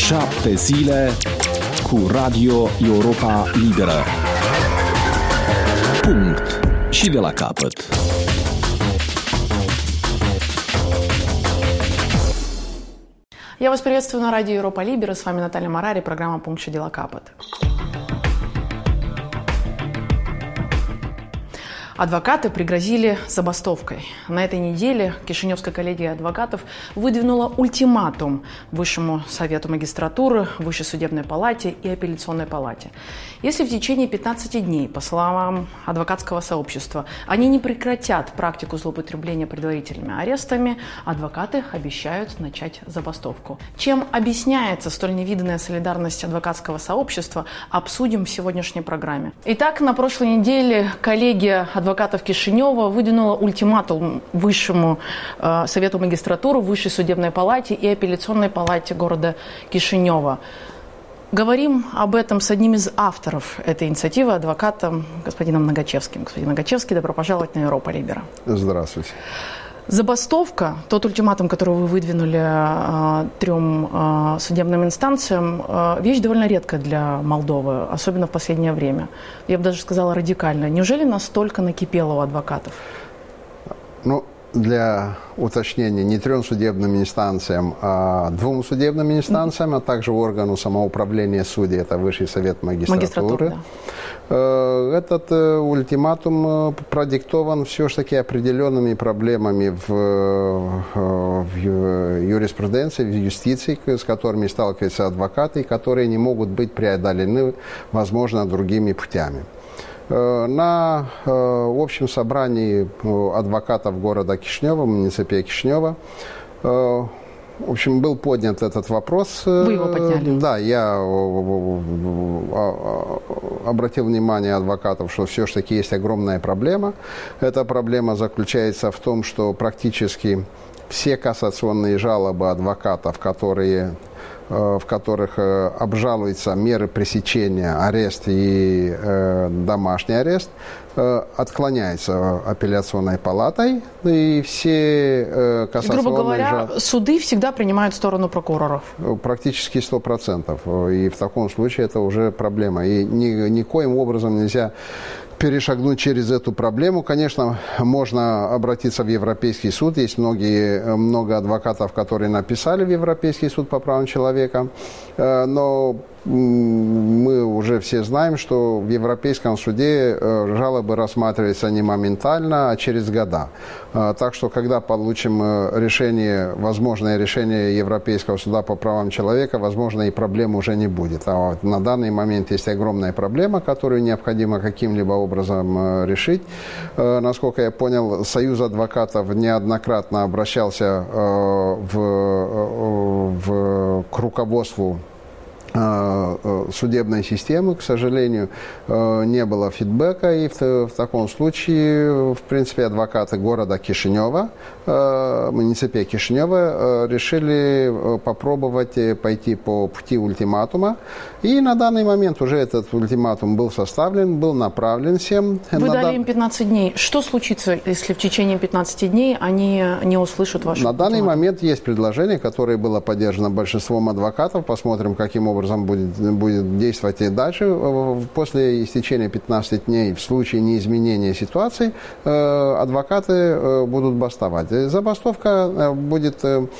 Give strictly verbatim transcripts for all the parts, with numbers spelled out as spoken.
Șapte zile cu Radio Europa Liberă. Punct. Și de la capăt. Я вас приветствую на радио Европа Либера. С вами Наталья Марари, программа «Пункт și de la capăt». Адвокаты пригрозили забастовкой. На этой неделе Кишиневская коллегия адвокатов выдвинула ультиматум Высшему совету магистратуры, Высшей судебной палате и апелляционной палате. Если в течение пятнадцати дней, по словам адвокатского сообщества, они не прекратят практику злоупотребления предварительными арестами, адвокаты обещают начать забастовку. Чем объясняется столь невиданная солидарность адвокатского сообщества, обсудим в сегодняшней программе. Итак, на прошлой неделе коллегия адвокатов адвокатов Кишинева выдвинула ультиматум Высшему э, совету магистратуры, Высшей судебной палате и апелляционной палате города Кишинева. Говорим об этом с одним из авторов этой инициативы, адвокатом господином Нагачевским. Господин Нагачевский, добро пожаловать на Европа Либера. Здравствуйте. Забастовка, тот ультиматум, который вы выдвинули э, трем э, судебным инстанциям, э, вещь довольно редкая для Молдовы, особенно в последнее время. Я бы даже сказала радикально. Неужели настолько накипело у адвокатов? Ну, для уточнения, не трем судебным инстанциям, а двум судебным инстанциям, mm-hmm. а также органу самоуправления судей, это Высший совет магистратуры. Да. Этот ультиматум продиктован все-таки определенными проблемами в, в юриспруденции, в юстиции, с которыми сталкиваются адвокаты, которые не могут быть преодолены, возможно, другими путями. На э, общем собрании адвокатов города Кишинева, муниципе Кишинева, э, в общем, был поднят этот вопрос. Вы его подняли? Да, я обратил внимание адвокатов, что все-таки есть огромная проблема. Эта проблема заключается в том, что практически все кассационные жалобы адвокатов, которые... в которых э, обжалуются меры пресечения, арест и э, домашний арест, э, отклоняются апелляционной палатой, и все э, кассационные... Грубо говоря, жал... суды всегда принимают сторону прокуроров? Практически сто процентов. И в таком случае это уже проблема. И ни, никоим образом нельзя перешагнуть через эту проблему. Конечно, можно обратиться в Европейский суд. Есть многие, много адвокатов, которые написали в Европейский суд по правам человека. Но мы уже все знаем, что в Европейском суде жалобы рассматриваются не моментально, а через года. Так что, когда получим решение, возможное решение Европейского суда по правам человека, возможно, и проблем уже не будет. А вот на данный момент есть огромная проблема, которую необходимо каким-либо образом решить. Насколько я понял, Союз адвокатов неоднократно обращался в, в, к руководству судебной системы, к сожалению, не было фидбэка, и в, в таком случае, в принципе, адвокаты города Кишинева, муниципе Кишинева, решили попробовать пойти по пути ультиматума, и на данный момент уже этот ультиматум был составлен, был направлен всем. Вы на дали дан... им пятнадцать дней. Что случится, если в течение пятнадцати дней они не услышат ваш На ультиматум? данный момент есть предложение, которое было поддержано большинством адвокатов. Посмотрим, каким образом образом будет, будет действовать и дальше. После истечения пятнадцати дней, в случае неизменения ситуации, адвокаты будут бастовать. Забастовка будет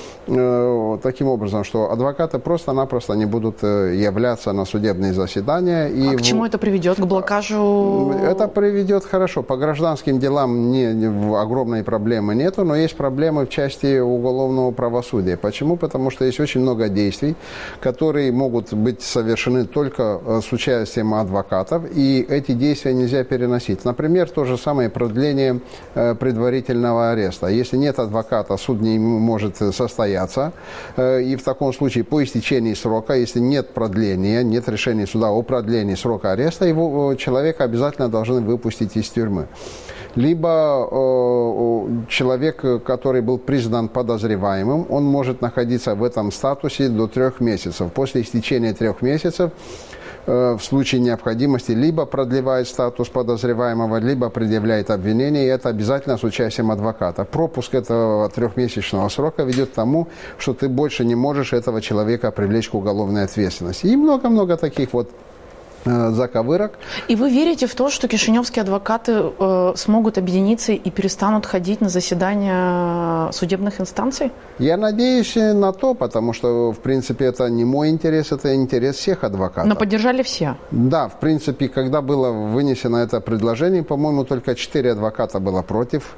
таким образом, что адвокаты просто-напросто не будут являться на судебные заседания. И а к чему это приведет? К блокажу? Это приведет хорошо. По гражданским делам не, огромной проблемы нету, но есть проблемы в части уголовного правосудия. Почему? Потому что есть очень много действий, которые могут быть совершены только с участием адвокатов, и эти действия нельзя переносить. Например, то же самое продление предварительного ареста. Если нет адвоката, суд не может состояться, и в таком случае по истечении срока, если нет продления, нет решения суда о продлении срока ареста, его человека обязательно должны выпустить из тюрьмы. Либо э, человек, который был признан подозреваемым, он может находиться в этом статусе до трех месяцев. После истечения трех месяцев в случае необходимости либо продлевает статус подозреваемого, либо предъявляет обвинение, и это обязательно с участием адвоката. Пропуск этого трехмесячного срока ведет к тому, что ты больше не можешь этого человека привлечь к уголовной ответственности. И много-много таких вот заковырок. И вы верите в то, что кишиневские адвокаты э, смогут объединиться и перестанут ходить на заседания судебных инстанций? Я надеюсь на то, потому что, в принципе, это не мой интерес, это интерес всех адвокатов. Но поддержали все? Да, в принципе, когда было вынесено это предложение, по-моему, только четыре адвоката было против.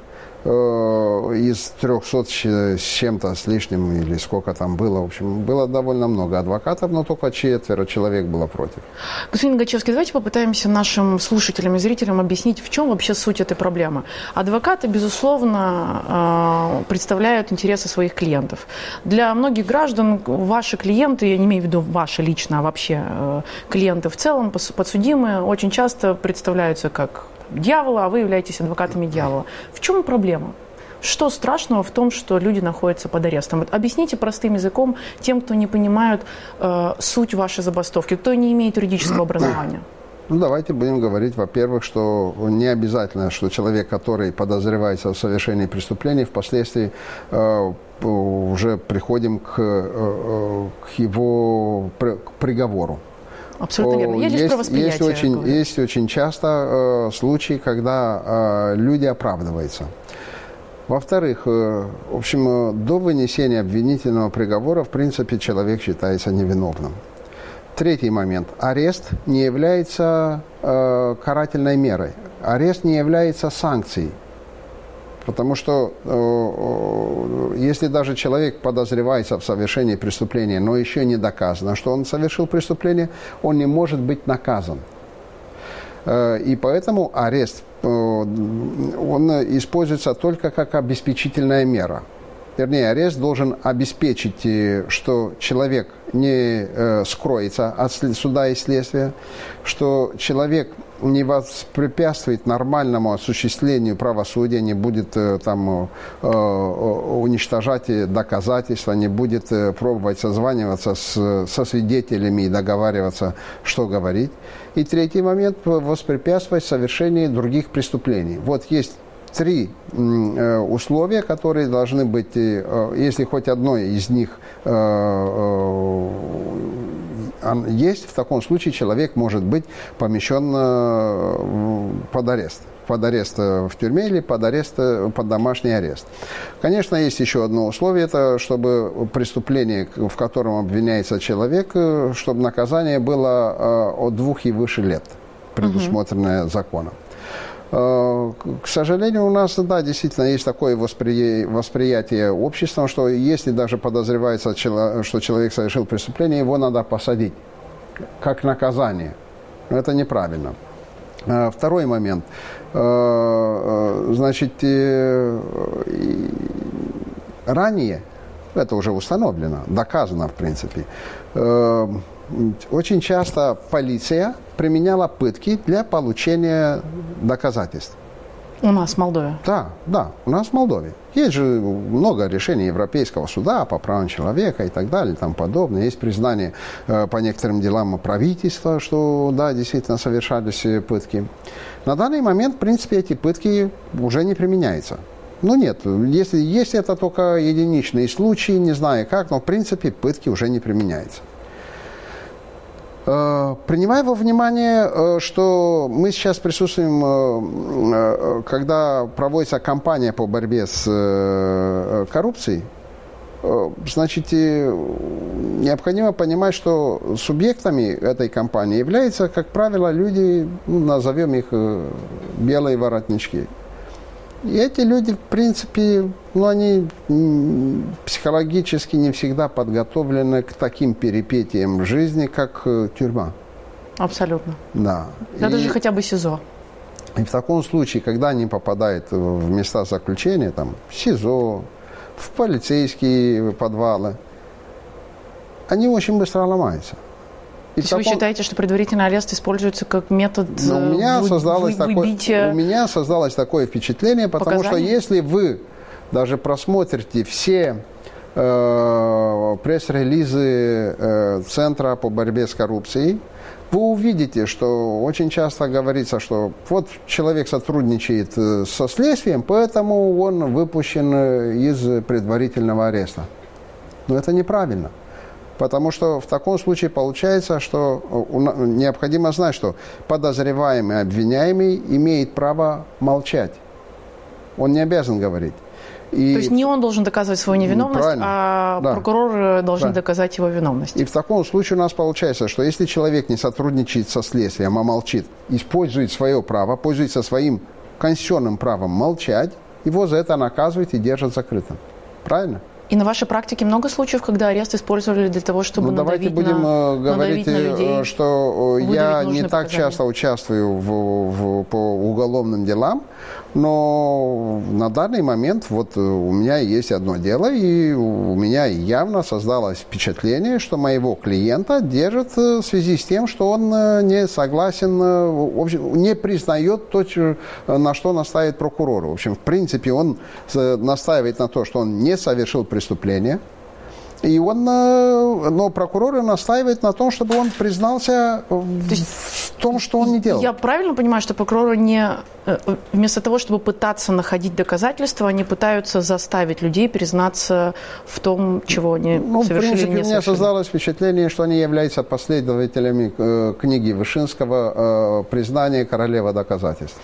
Из трехсот с чем-то с лишним, или сколько там было, в общем, было довольно много адвокатов, но только четверо человек было против. Господин Гачевский, давайте попытаемся нашим слушателям и зрителям объяснить, в чем вообще суть этой проблемы. Адвокаты, безусловно, представляют интересы своих клиентов. Для многих граждан ваши клиенты, я не имею в виду ваши лично, а вообще клиенты в целом, подсудимые, очень часто представляются как дьявола, а вы являетесь адвокатами дьявола. В чем проблема? Что страшного в том, что люди находятся под арестом? Вот объясните простым языком тем, кто не понимает э, суть вашей забастовки, кто не имеет юридического образования. Ну, давайте будем говорить, во-первых, что не обязательно, что человек, который подозревается в совершении преступления, впоследствии э, уже приходим к, э, к его к приговору. Абсолютно верно. Я лишь про восприятие. Есть очень, есть очень часто э, случаи, когда э, люди оправдываются. Во-вторых, э, в общем, э, до вынесения обвинительного приговора, в принципе, человек считается невиновным. Третий момент. Арест не является э, карательной мерой. Арест не является санкцией. Потому что э, если даже человек подозревается в совершенении преступления, но еще не доказано, что он совершил преступление, он не может быть наказан. Э, и поэтому арест, э, он используется только как обеспечительная мера. Вернее, арест должен обеспечить, что человек не э, скроется от суда и следствия, что человек не воспрепятствует нормальному осуществлению правосудия, не будет э, там, э, уничтожать доказательства, не будет э, пробовать созваниваться с, со свидетелями и договариваться, что говорить. И третий момент – воспрепятствовать совершению других преступлений. Вот есть три э, условия, которые должны быть, э, если хоть одно из них э, э, есть, в таком случае человек может быть помещен э, под арест. Под арест в тюрьме или под арест, под домашний арест. Конечно, есть еще одно условие, это чтобы преступление, в котором обвиняется человек, чтобы наказание было э, от двух и выше лет, предусмотренное законом. К сожалению, у нас, да, действительно есть такое воспри... восприятие обществом, что если даже подозревается, что человек совершил преступление, его надо посадить как наказание. Это неправильно. Второй момент. Значит, ранее, это уже установлено, доказано, в принципе, очень часто полиция применяла пытки для получения доказательств. У нас в Молдове? Да, да, у нас в Молдове. Есть же много решений Европейского суда по правам человека и так далее, и тому подобное. Есть признание э, по некоторым делам правительства, что, да, действительно совершались пытки. На данный момент, в принципе, эти пытки уже не применяются. Ну нет, если есть это только единичные случаи, не знаю как, но, в принципе, пытки уже не применяются. Принимая во внимание, что мы сейчас присутствуем, когда проводится кампания по борьбе с коррупцией, значит, необходимо понимать, что субъектами этой кампании являются, как правило, люди, ну, назовем их белые воротнички. И эти люди, в принципе, ну, они психологически не всегда подготовлены к таким перипетиям жизни, как тюрьма. Абсолютно. Да. Да, и, даже хотя бы СИЗО. И в таком случае, когда они попадают в места заключения, там, в СИЗО, в полицейские подвалы, они очень быстро ломаются. То есть таком... вы считаете, что предварительный арест используется как метод у меня вы... создалось вы... такое, у меня создалось такое впечатление, потому показания? Что если вы даже просмотрите все э, пресс-релизы Центра по борьбе с коррупцией, вы увидите, что очень часто говорится, что вот человек сотрудничает со следствием, поэтому он выпущен из предварительного ареста. Но это неправильно. Потому что в таком случае получается, что необходимо знать, что подозреваемый, обвиняемый имеет право молчать. Он не обязан говорить. И... То есть не он должен доказывать свою невиновность, Правильно. а да. прокурор должен да. доказать его виновность. И в таком случае у нас получается, что если человек не сотрудничает со следствием, а молчит, использует свое право, пользуется своим конституционным правом молчать, его за это наказывают и держат закрытым. Правильно? И на вашей практике много случаев, когда арест использовали для того, чтобы ну, надавить давайте будем на, говорить, надавить на людей, что я не так показания. часто участвую в, в, по уголовным делам, но на данный момент вот у меня есть одно дело, и у меня явно создалось впечатление, что моего клиента держат в связи с тем, что он не согласен, в общем, не признает то, на что настаивает прокурор. В общем, в принципе, он настаивает на то, что он не совершил преступление. И он, но прокурор настаивает на том, чтобы он признался в, есть, в том, что он не делал. Я правильно понимаю, что прокуроры не, вместо того, чтобы пытаться находить доказательства, они пытаются заставить людей признаться в том, чего они ну, совершили, в принципе, не у меня совершили. создалось впечатление, что они являются последователями э, книги Вышинского э, «Признание королева доказательств».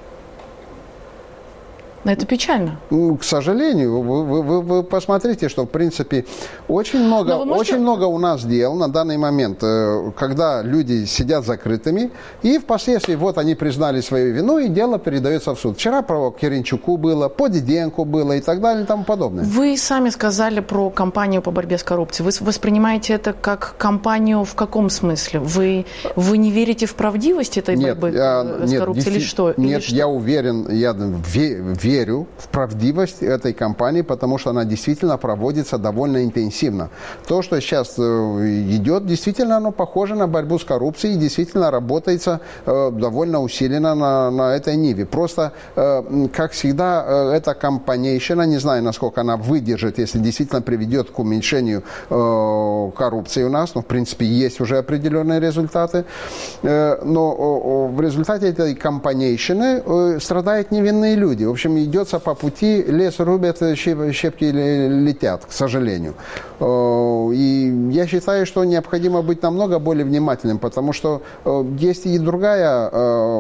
Но это печально. Ну, к сожалению, вы, вы, вы посмотрите, что в принципе очень много, можете... очень много у нас дел на данный момент, когда люди сидят закрытыми, и впоследствии вот они признали свою вину, и дело передается в суд. Вчера про Киренчуку было, по Диденко было и так далее и тому подобное. Вы сами сказали про кампанию по борьбе с коррупцией. Вы воспринимаете это как кампанию в каком смысле? Вы, вы не верите в правдивость этой нет, борьбы я, с нет, коррупцией или что? Нет, или что? я уверен, я верю в правдивость этой кампании, потому что она действительно проводится довольно интенсивно. То, что сейчас идет, действительно оно похоже на борьбу с коррупцией, и действительно работается э, довольно усиленно на, на этой ниве. Просто, э, как всегда, э, эта кампанейщина, не знаю, насколько она выдержит, если действительно приведет к уменьшению э, коррупции у нас, но, в принципе, есть уже определенные результаты, э, но э, в результате этой кампанейщины э, страдают невинные люди. В общем, идется по пути, лес рубят, щепки летят, к сожалению. И я считаю, что необходимо быть намного более внимательным, потому что есть и другая,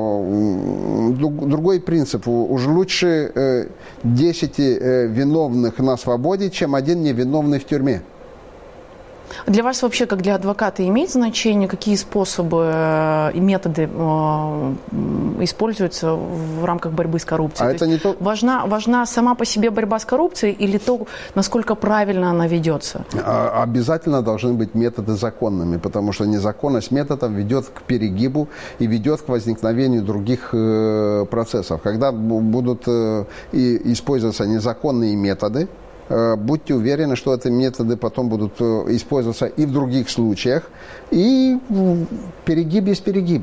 другой принцип. Уж лучше десять виновных на свободе, чем один невиновный в тюрьме. Для вас вообще, как для адвоката, имеет значение, какие способы и методы используются в рамках борьбы с коррупцией? А то это не то... важна, важна сама по себе борьба с коррупцией или то, насколько правильно она ведется? Обязательно должны быть методы законными, потому что незаконность методов ведет к перегибу и ведет к возникновению других процессов. Когда будут использоваться незаконные методы, будьте уверены, что эти методы потом будут использоваться и в других случаях. И перегиб есть перегиб.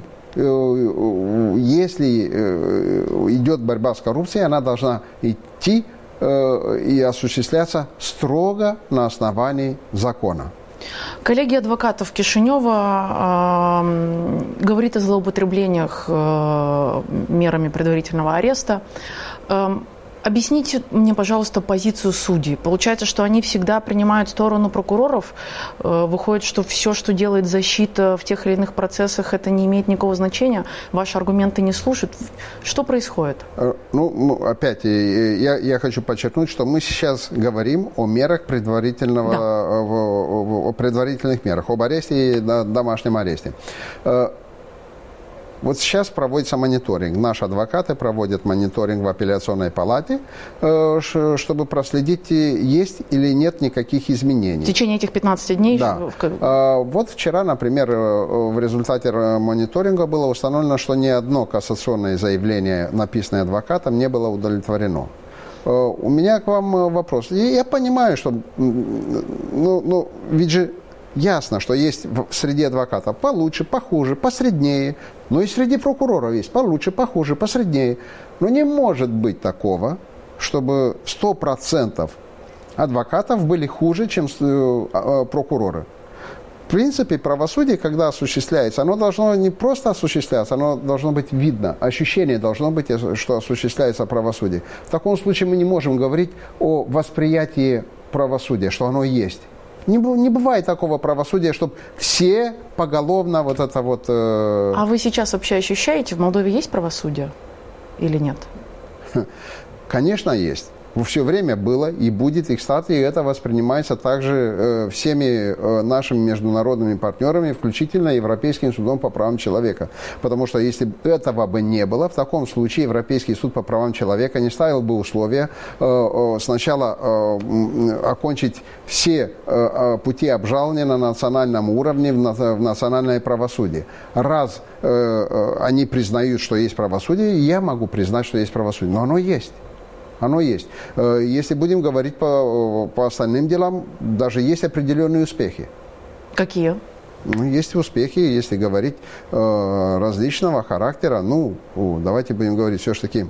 Если идет борьба с коррупцией, она должна идти и осуществляться строго на основании закона. Коллегия адвокатов Кишинева э, говорит о злоупотреблениях э, мерами предварительного ареста. Э, Объясните мне, пожалуйста, позицию судей. Получается, что они всегда принимают сторону прокуроров. Выходит, что все, что делает защита в тех или иных процессах, это не имеет никакого значения. Ваши аргументы не слушают. Что происходит? Ну, опять, я, я хочу подчеркнуть, что мы сейчас говорим о мерах предварительного, да. о, о предварительных мерах, об аресте и домашнем аресте. Вот сейчас проводится мониторинг. Наши адвокаты проводят мониторинг в апелляционной палате, чтобы проследить, есть или нет никаких изменений. В течение этих пятнадцати дней? Да. В... Вот вчера, например, в результате мониторинга было установлено, что ни одно кассационное заявление, написанное адвокатом, не было удовлетворено. У меня к вам вопрос. Я понимаю, что ну, ну, ведь же ясно, что есть в среде адвокатов получше, похуже, посреднее. Но и среди прокуроров есть получше, похуже, посреднее. Но не может быть такого, чтобы сто процентов адвокатов были хуже, чем прокуроры. В принципе, правосудие, когда осуществляется, оно должно не просто осуществляться, оно должно быть видно. Ощущение должно быть, что осуществляется правосудие. В таком случае мы не можем говорить о восприятии правосудия, что оно есть. Не, не бывает такого правосудия, чтобы все поголовно вот это вот... Э... А вы сейчас вообще ощущаете, в Молдове есть правосудие или нет? Конечно, есть. Все время было и будет, и, кстати, это воспринимается также э, всеми э, нашими международными партнерами, включительно Европейским судом по правам человека. Потому что если этого бы не было, в таком случае Европейский суд по правам человека не ставил бы условия э, э, сначала э, окончить все э, пути обжалования на национальном уровне, в, на, в национальное правосудие. Раз э, э, они признают, что есть правосудие, я могу признать, что есть правосудие, но оно есть. Оно есть. Если будем говорить по, по остальным делам, даже есть определенные успехи. Какие? Ну, есть успехи, если говорить э, различного характера. Ну, давайте будем говорить все-таки.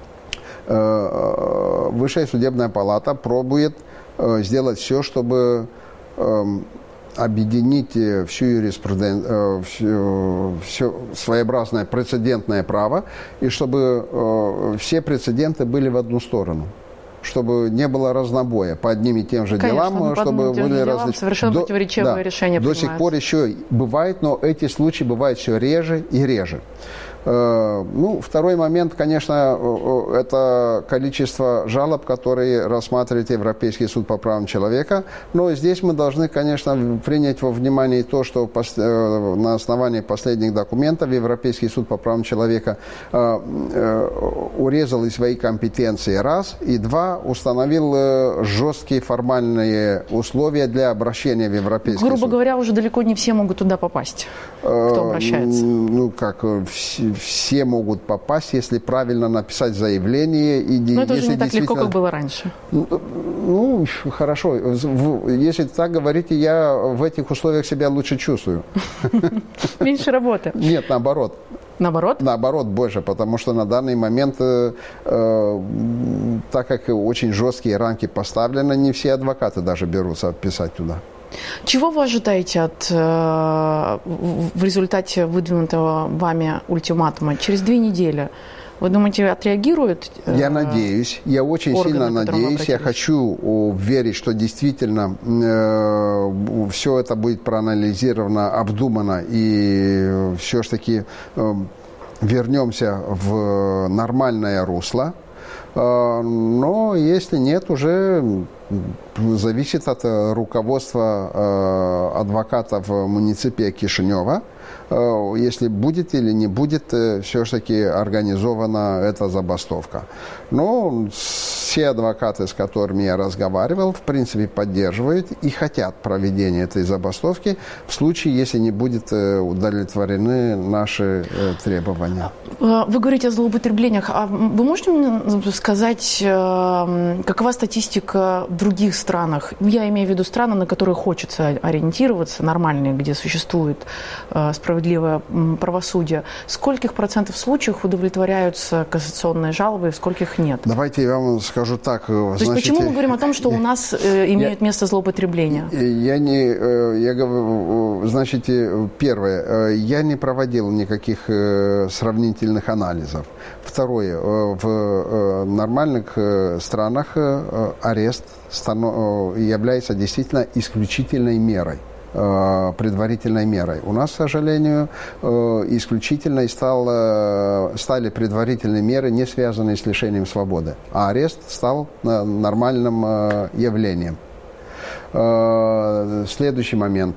Э, Высшая судебная палата пробует э, сделать все, чтобы... Э, объединить всю юриспруденцию, все, все своеобразное прецедентное право, и чтобы э, все прецеденты были в одну сторону, чтобы не было разнобоя по одним и тем же Конечно, делам, чтобы были различные. Совершенно До, противоречивые да, решения до сих пор еще бывает, но эти случаи бывают все реже и реже. Ну, второй момент, конечно, это количество жалоб, которые рассматривает Европейский суд по правам человека. Но здесь мы должны, конечно, принять во внимание то, что на основании последних документов Европейский суд по правам человека урезал и свои компетенции, раз, и два, установил жесткие формальные условия для обращения в Европейский Грубо суд. Грубо говоря, уже далеко не все могут туда попасть, кто обращается. Ну, как все. Все могут попасть, если правильно написать заявление. И Но это если уже не так легко, действительно... как было раньше. Ну, хорошо. Если так говорите, я в этих условиях себя лучше чувствую. Меньше работы. Нет, наоборот. Наоборот? Наоборот, больше, потому что на данный момент, э, э, так как очень жесткие рамки поставлены, не все адвокаты даже берутся писать туда. Чего вы ожидаете от, э, в результате выдвинутого вами ультиматума? Через две недели, вы думаете, отреагируют? Э, я надеюсь, я очень органы, сильно надеюсь, я хочу верить, что действительно э, все это будет проанализировано, обдумано, и все-таки э, вернемся в нормальное русло. Э, но если нет, уже... зависит от руководства э, адвокатов муниципия Кишинева, э, если будет или не будет э, все-таки организована эта забастовка. Но все адвокаты, с которыми я разговаривал, в принципе поддерживают и хотят проведения этой забастовки в случае, если не будут э, удовлетворены наши э, требования. Вы говорите о злоупотреблениях. А вы можете мне сказать, э, какова статистика в других странах? Я имею в виду страны, на которые хочется ориентироваться, нормальные, где существует э, справедливое м, правосудие. Скольких процентов случаев удовлетворяются кассационные жалобы и в скольких нет? Давайте я вам скажу так. То есть почему мы говорим о том, что у нас э, имеют я, место злоупотребления? Я не, я говорю, значит, первое, я не проводил никаких сравнительных анализов. Второе, в нормальных странах арест является действительно исключительной мерой, предварительной мерой. У нас, к сожалению, исключительной стал, стали предварительные меры, не связанные с лишением свободы, а арест стал нормальным явлением. Следующий момент.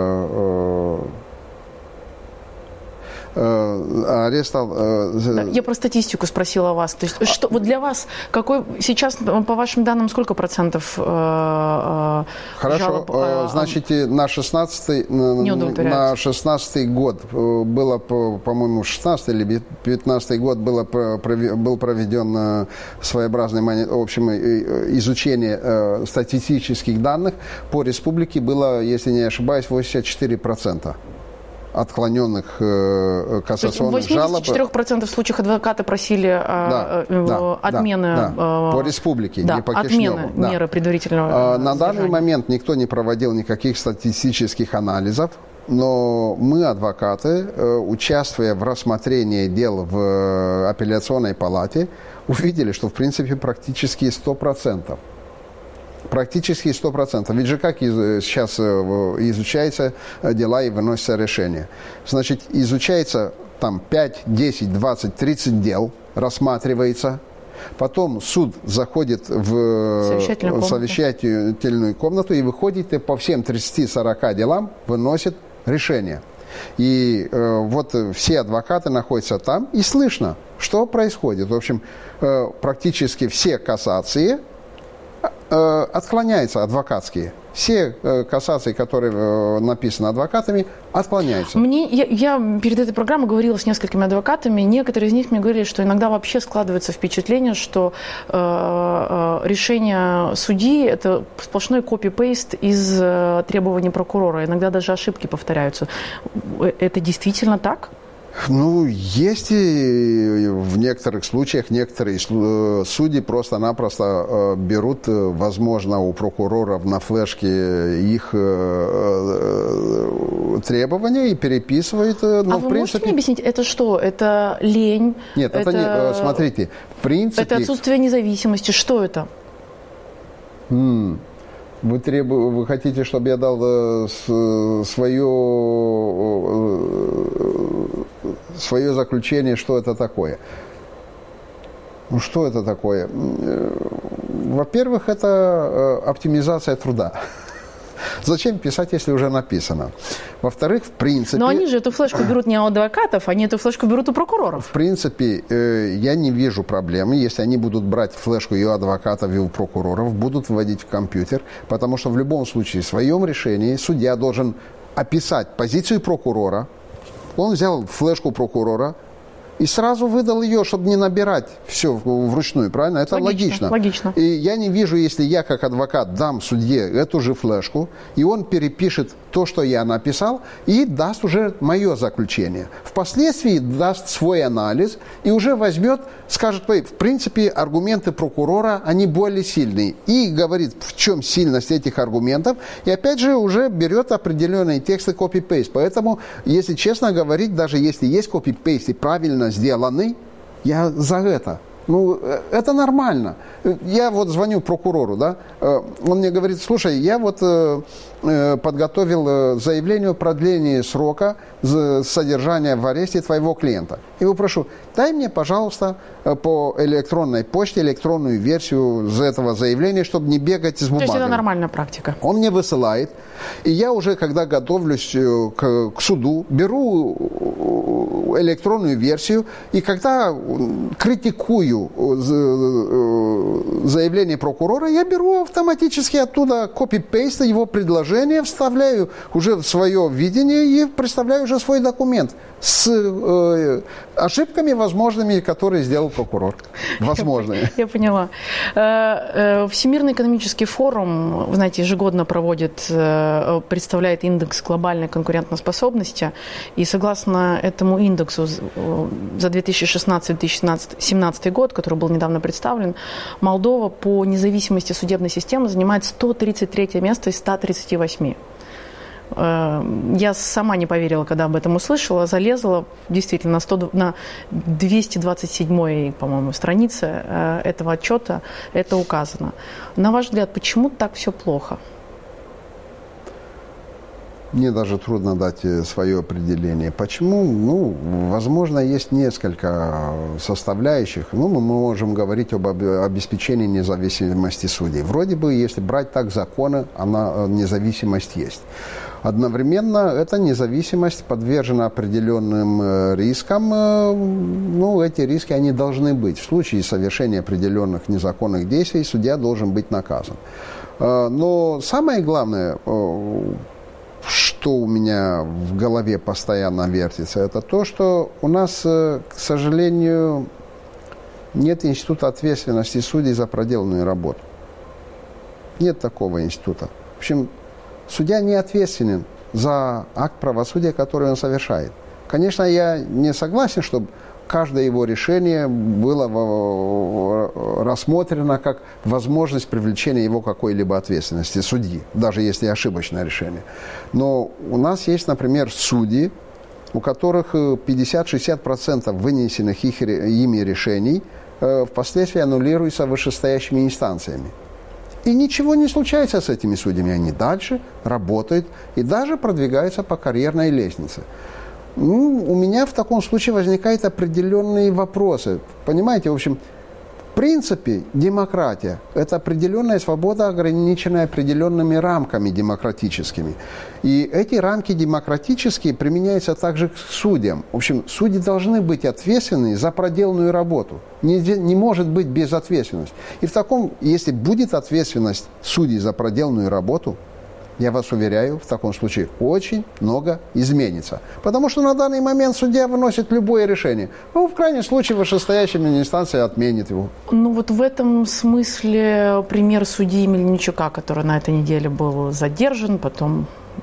Арест стал... Да, я про статистику спросила вас. То есть, что, вот для вас, какой сейчас, по вашим данным, сколько процентов э, Хорошо, жалоб, э, значит, на шестнадцатый, на шестнадцатый год было, по-моему, шестнадцатый или пятнадцатый год было, был проведен своеобразный, в общем, изучение статистических данных. По республике было, если не ошибаюсь, восемьдесят четыре процента отклоненных э, кассационных жалоб. В восьмидесяти четырёх процентах случаев адвокаты просили да, э, да, отмены да, да. По республике, да, не по Кишиневу. Отмены да. меры предварительного э, На данный момент никто не проводил никаких статистических анализов. Но мы, адвокаты, участвуя в рассмотрении дел в апелляционной палате, увидели, что в принципе практически сто процентов. Практически сто процентов. Ведь же как сейчас изучаются дела и выносятся решения? Значит, изучается там пять, десять, двадцать, тридцать дел, рассматривается. Потом суд заходит в совещательную комнату, совещательную комнату и выходит и по всем тридцати-сорока делам выносит решение. И э, вот все адвокаты находятся там, и слышно, что происходит. В общем, э, практически все кассации э, отклоняются, адвокатские. Все э, кассации, которые э, написаны адвокатами, отклоняются. Мне, я, я перед этой программой говорила с несколькими адвокатами. Некоторые из них мне говорили, что иногда вообще складывается впечатление, что э, э, решение судьи – это сплошной копи-пейст из э, требований прокурора. Иногда даже ошибки повторяются. Это действительно так? Ну, есть и в некоторых случаях некоторые судьи просто-напросто берут, возможно, у прокуроров на флешке их требования и переписывают. Но, а в вы принципе... можете мне объяснить, это что? Это лень? Нет, это, это не... Смотрите, в принципе... Это отсутствие независимости. Что это? М- Вы, требу... Вы хотите, чтобы я дал э, свое, э, свое заключение, что это такое? Ну, что это такое? Во-первых, это э, оптимизация труда. Зачем писать, если уже написано? Во-вторых, в принципе... Но они же эту флешку берут не у адвокатов, они эту флешку берут у прокуроров. В принципе, э, я не вижу проблемы, если они будут брать флешку и у адвокатов, и у прокуроров, будут вводить в компьютер, потому что в любом случае в своем решении судья должен описать позицию прокурора. Он взял флешку прокурора и сразу выдал ее, чтобы не набирать все вручную, правильно? Это логично. Логично. И я не вижу, если я как адвокат дам судье эту же флешку, и он перепишет то, что я написал, и даст уже мое заключение. Впоследствии даст свой анализ и уже возьмет, скажет, в принципе, аргументы прокурора, они более сильные. И говорит, в чем сильность этих аргументов, и опять же уже берет определенные тексты копи-пейст. Поэтому, если честно говорить, даже если есть копи-пейст и правильно сделаны, я за это. Ну, это нормально. Я вот звоню прокурору, да, он мне говорит, слушай, я вот подготовил заявление о продлении срока содержания в аресте твоего клиента. И его прошу, дай мне, пожалуйста, по электронной почте электронную версию этого заявления, чтобы не бегать с бумагами. То есть это нормальная практика? Он мне высылает, и я уже, когда готовлюсь к, к суду, беру электронную версию, и когда критикую заявление прокурора, я беру автоматически оттуда копи-пейст его предложения, вставляю уже в свое видение и представляю уже свой документ с э, ошибками возможными, которые сделал прокурор. Возможные. Я поняла. Всемирный экономический форум, вы знаете, ежегодно проводит, представляет индекс глобальной конкурентоспособности. И согласно этому индексу за две тысячи шестнадцатый — две тысячи семнадцатый год, который был недавно представлен, Молдова по независимости судебной системы занимает сто тридцать третье место из ста тридцати восьми. Я сама не поверила, когда об этом услышала, залезла действительно на, сто, на двести двадцать седьмой, по-моему, странице этого отчета, это указано. На ваш взгляд, почему так все плохо? Мне даже трудно дать свое определение. Почему? Ну, возможно, есть несколько составляющих. Ну, мы можем говорить об обеспечении независимости судей. Вроде бы, если брать так законы, она, независимость есть. Одновременно эта независимость подвержена определенным рискам. Ну, эти риски, они должны быть. В случае совершения определенных незаконных действий судья должен быть наказан. Но самое главное, что у меня в голове постоянно вертится, это то, что у нас, к сожалению, нет института ответственности судей за проделанную работу. Нет такого института. В общем, судья не ответственен за акт правосудия, который он совершает. Конечно, я не согласен, чтобы каждое его решение было рассмотрено как возможность привлечения его к какой-либо ответственности судьи, даже если ошибочное решение. Но у нас есть, например, судьи, у которых пятьдесят-шестьдесят процентов вынесенных их, ими решений впоследствии аннулируются вышестоящими инстанциями. И ничего не случается с этими судьями. Они дальше работают и даже продвигаются по карьерной лестнице. Ну, у меня в таком случае возникают определенные вопросы. Понимаете, в общем, в принципе, демократия – это определенная свобода, ограниченная определенными рамками демократическими. И эти рамки демократические применяются также к судьям. В общем, судьи должны быть ответственны за проделанную работу. Не, не может быть безответственность. И в таком, если будет ответственность судей за проделанную работу, я вас уверяю, в таком случае очень много изменится. Потому что на данный момент судья выносит любое решение. Ну, в крайнем случае, вышестоящая инстанция отменит его. Ну, вот в этом смысле пример судьи Мельничука, который на этой неделе был задержан, потом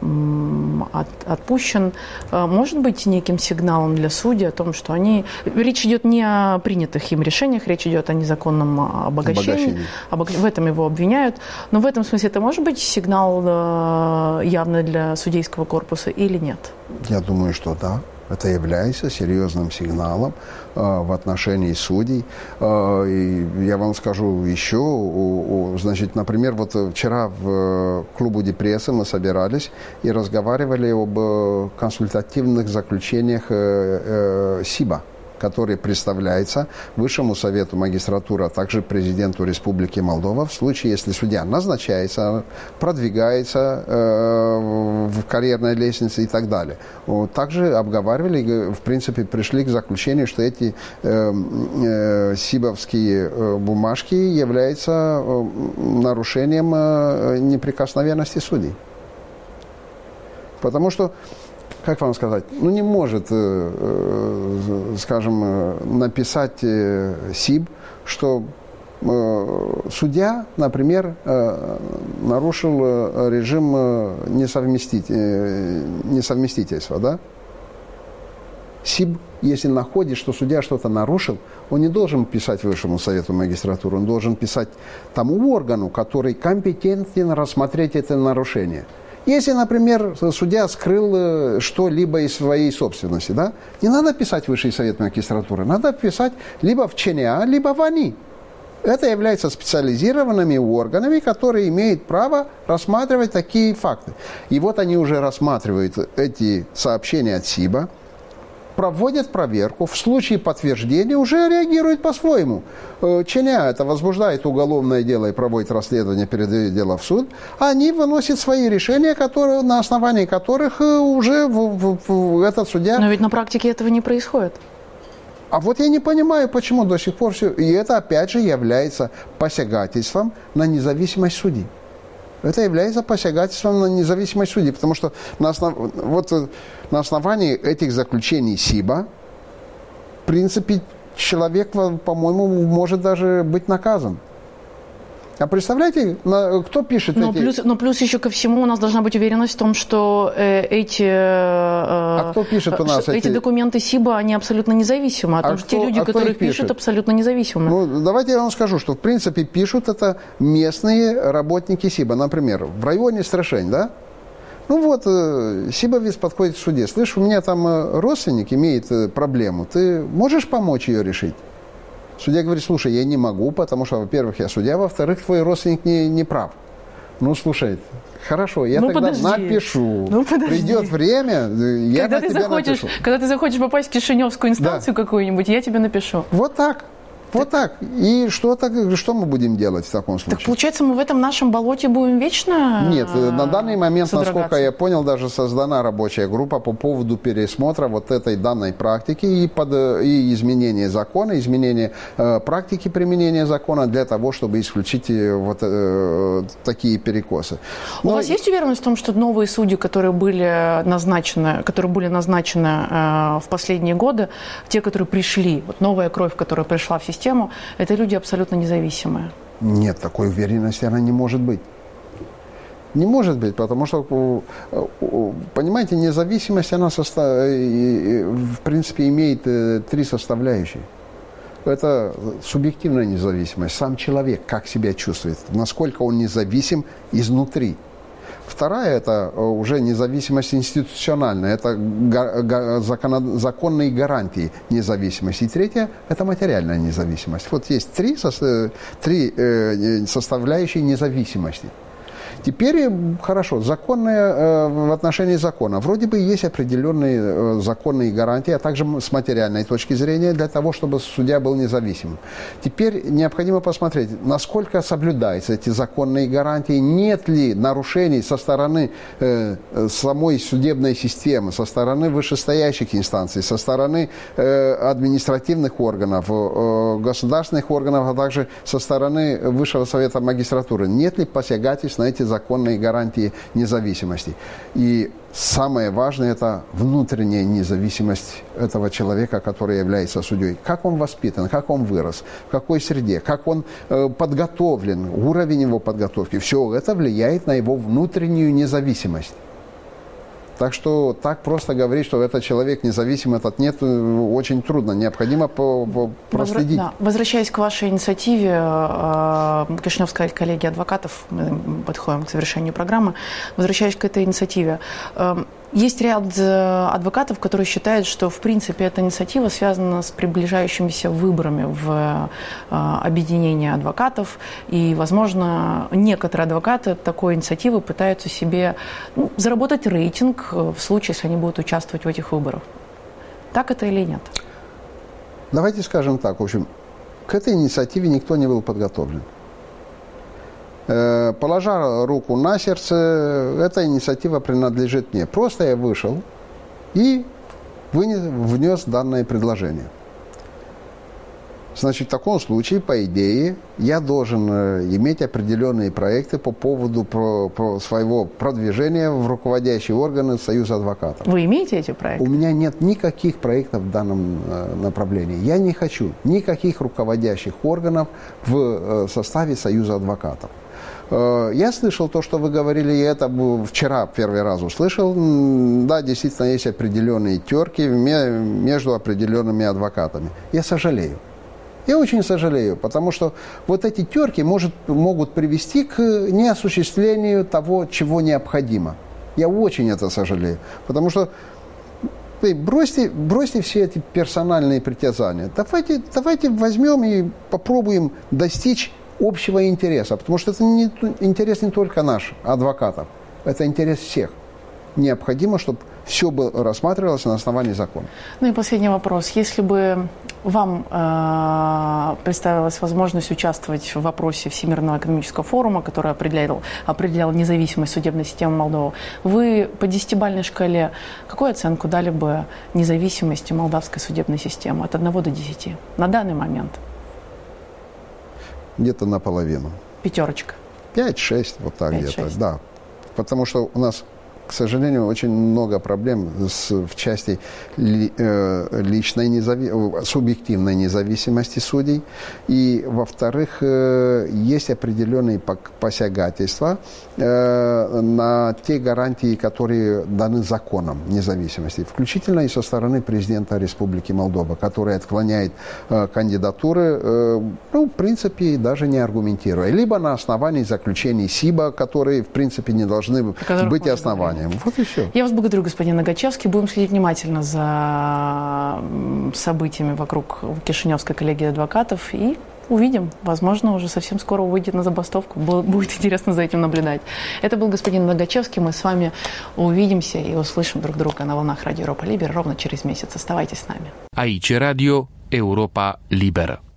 От, отпущен, может быть неким сигналом для судей о том, что они... Речь идет не о принятых им решениях, речь идет о незаконном обогащении. обогащении. В этом его обвиняют. Но в этом смысле это может быть сигнал явно для судейского корпуса или нет? Я думаю, что да. Это является серьезным сигналом э, в отношении судей. Э, и я вам скажу еще, у, у, значит, например, вот вчера в клубу Депрессы мы собирались и разговаривали об э, консультативных заключениях э, э, СИБа, который представляется Высшему Совету магистратуры, а также президенту Республики Молдова в случае, если судья назначается, продвигается э, в карьерной лестнице и так далее. Также обговаривали, в принципе, пришли к заключению, что эти э, э, СИБовские э, бумажки являются э, нарушением э, неприкосновенности судей. Потому что, как вам сказать, ну не может, скажем, написать СИБ, что судья, например, нарушил режим несовместительства, да? СИБ, если находит, что судья что-то нарушил, он не должен писать Высшему Совету магистратуры, он должен писать тому органу, который компетентен рассмотреть это нарушение. Если, например, судья скрыл что-либо из своей собственности, да, не надо писать Высший Совет магистратуры, надо писать либо в ЧНА, либо в АНИ. Это являются специализированными органами, которые имеют право рассматривать такие факты. И вот они уже рассматривают эти сообщения от СИБа, проводят проверку, в случае подтверждения уже реагируют по-своему. ЧНА это возбуждает уголовное дело и проводит расследование, передает дело в суд, а они выносят свои решения, которые, на основании которых уже в, в, в, этот судья... Но ведь на практике этого не происходит. А вот я не понимаю, почему до сих пор все... И это опять же является посягательством на независимость судей. Это является посягательством на независимость судей, потому что на, основ... вот, на основании этих заключений СИБа, в принципе, человек, по-моему, может даже быть наказан. А представляете, кто пишет но эти... Плюс, но плюс еще ко всему у нас должна быть уверенность в том, что э, эти, э, а кто пишет у нас эти, эти документы СИБа, они абсолютно независимы. А, а том, что те люди, а которые пишут, абсолютно независимы. Ну, давайте я вам скажу, что в принципе пишут это местные работники СИБа. Например, в районе Страшень, да? Ну вот, э, СИБовец подходит к суде. Слышь, у меня там э, родственник имеет э, проблему. Ты можешь помочь ее решить? Судья говорит, слушай, я не могу, потому что, во-первых, я судья, во-вторых, твой родственник не, не прав. Ну, слушай, хорошо, я ну, тогда подожди. напишу. Ну, Придет время, я когда на тебя захочешь, напишу. Когда ты захочешь попасть в Кишиневскую инстанцию да. какую-нибудь, я тебе напишу. Вот так. Вот так. И что, так, что мы будем делать в таком случае? Так получается, мы в этом нашем болоте будем вечно Нет, на данный момент, насколько я понял, даже создана рабочая группа по поводу пересмотра вот этой данной практики и, под, и изменения закона, изменения э, практики применения закона для того, чтобы исключить вот э, такие перекосы. Но... У вас есть уверенность в том, что новые судьи, которые были назначены, которые были назначены э, в последние годы, те, которые пришли, вот новая кровь, которая пришла в систему, это люди абсолютно независимые? Нет, такой уверенности она не может быть. Не может быть, потому что, понимаете, независимость, она состав... в принципе имеет три составляющие. Это субъективная независимость, сам человек, как себя чувствует, насколько он независим изнутри. Вторая – это уже независимость институциональная, это законные гарантии независимости. И третья – это материальная независимость. Вот есть три, три составляющие независимости. Теперь, хорошо, законные, в отношении закона. Вроде бы есть определенные законные гарантии, а также с материальной точки зрения для того, чтобы судья был независимым. Теперь необходимо посмотреть, насколько соблюдаются эти законные гарантии, нет ли нарушений со стороны э, самой судебной системы, со стороны вышестоящих инстанций, со стороны э, административных органов, э, государственных органов, а также со стороны Высшего совета магистратуры. Нет ли посягательств на эти законные гарантии независимости. И самое важное – это внутренняя независимость этого человека, который является судьей. Как он воспитан, как он вырос, в какой среде, как он э, подготовлен, уровень его подготовки. Все это влияет на его внутреннюю независимость. Так что так просто говорить, что этот человек независим, этот нет, очень трудно. Необходимо по, по, проследить. Да. Возвращаясь к вашей инициативе, э, Кишиневская коллегия адвокатов, мы подходим к завершению программы, возвращаясь к этой инициативе, э, есть ряд адвокатов, которые считают, что, в принципе, эта инициатива связана с приближающимися выборами в э, объединение адвокатов. И, возможно, некоторые адвокаты такой инициативы пытаются себе ну, заработать рейтинг в случае, если они будут участвовать в этих выборах. Так это или нет? Давайте скажем так. В общем, к этой инициативе никто не был подготовлен. Положа руку на сердце, эта инициатива принадлежит мне. Просто я вышел и вынес, внес данное предложение. Значит, в таком случае, по идее, я должен иметь определенные проекты по поводу про, про своего продвижения в руководящие органы Союза адвокатов. Вы имеете эти проекты? У меня нет никаких проектов в данном направлении. Я не хочу никаких руководящих органов в составе Союза адвокатов. Я слышал то, что вы говорили, и это вчера первый раз услышал. Да, действительно, есть определенные терки между определенными адвокатами. Я сожалею. Я очень сожалею, потому что вот эти терки может, могут привести к неосуществлению того, чего необходимо. Я очень это сожалею, потому что вы бросьте, бросьте все эти персональные притязания. Давайте, давайте возьмем и попробуем достичь общего интереса, потому что это не, интерес не только наш, адвокатов, это интерес всех. Необходимо, чтобы все было, рассматривалось на основании закона. Ну и последний вопрос. Если бы вам э, представилась возможность участвовать в вопросе Всемирного экономического форума, который определял, определял независимость судебной системы Молдовы, вы по десятибалльной шкале какую оценку дали бы независимости молдавской судебной системы от одного до десяти на данный момент? Где-то наполовину. Пятерочка. Пять-шесть, вот так где-то, да. Потому что у нас, к сожалению, очень много проблем с, в части ли, э, личной незави... субъективной независимости судей. И, во-вторых, э, есть определенные посягательства э, на те гарантии, которые даны законом независимости, включительно и со стороны президента Республики Молдова, который отклоняет э, кандидатуры, э, ну, в принципе, даже не аргументируя. Либо на основании заключений СИБа, которые, в принципе, не должны быть основанием. Вот и все. Я вас благодарю, господин Нагачевский. Будем следить внимательно за событиями вокруг Кишиневской коллегии адвокатов и увидим. Возможно, уже совсем скоро выйдет на забастовку. Будет интересно за этим наблюдать. Это был господин Нагачевский. Мы с вами увидимся и услышим друг друга на волнах Радио Европа Либера ровно через месяц. Оставайтесь с нами. Aici Radio Europa Liberă.